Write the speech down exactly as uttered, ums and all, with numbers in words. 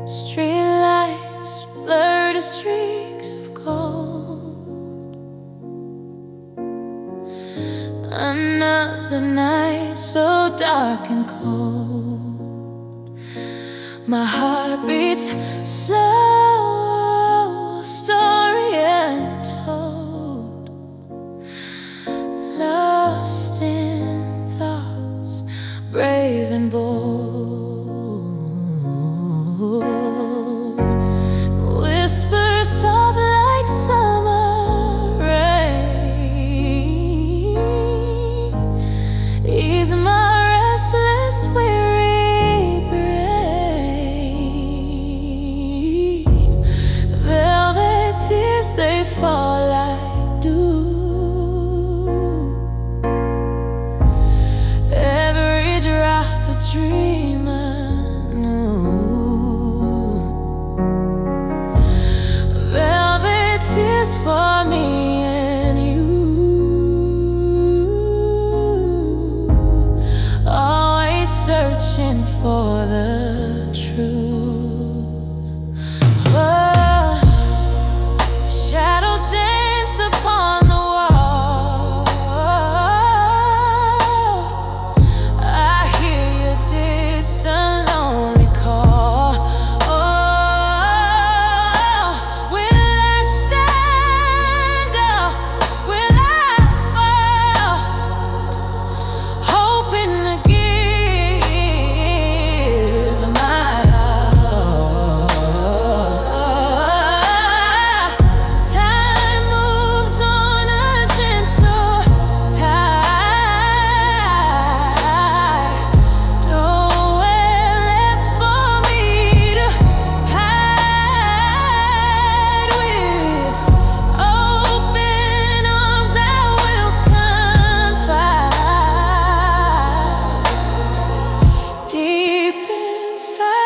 Streetlights blur the streaks of gold. Another night so dark and cold. My heart beats slow, a story untold. Lost in thoughts, brave and bold. Whispers soft like summer rain. Ease my restless, weary brain. Velvet tears, they fall like dew. Every drop a dreamer knew. Velvet tears for me and you. Always searching for the truth. Oh, shadows dance upon the wall. I hear your distant lonely call. Oh, will I stand up? Will I fall? Hoping to give my all. Time moves on a gentle tide. Nowhere left for me to hide. With open arms I will confide. Deep inside